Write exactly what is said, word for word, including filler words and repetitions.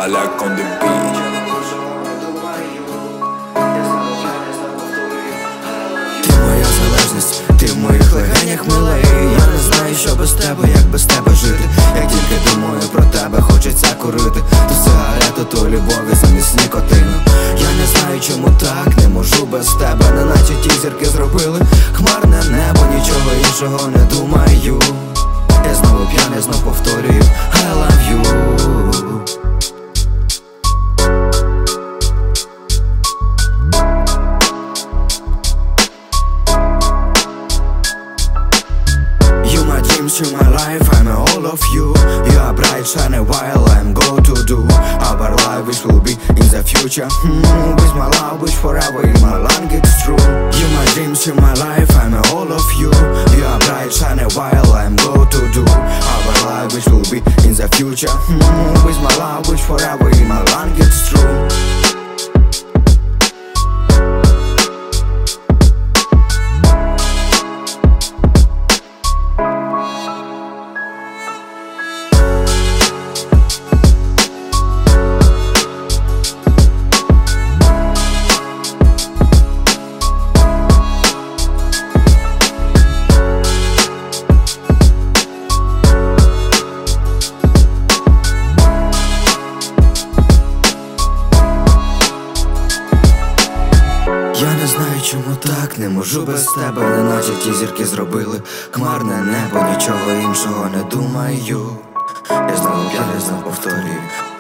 Palak on the beat. Ти моя залежність, ти в моїх легенях, милий. Я не знаю, що без тебе, як без тебе жити. Як тільки думаю про тебе, хочеться курити. То сигарету, то любові замість нікотину. Я не знаю, чому так, не можу без тебе. Неначе ті зірки зробили хмарне небо, нічого іншого не думаю. Я знову п'яний, знов повторюю I love you. To my life, I'm all of you. You are bright, shiny while I'm go to do our life, which will be in the future. hmm, With my love, which forever in my lung, it's true. You my dreams, you my life, I'm all of you. You are bright, shiny while I'm go to do our life, which will be in the future. hmm, With my love, which forever in my lung, it's true. Я не знаю, чому так, не можу без тебе. Неначе ті зірки зробили хмарне небо, нічого іншого не думаю. Я знову п'яний, знов повторюю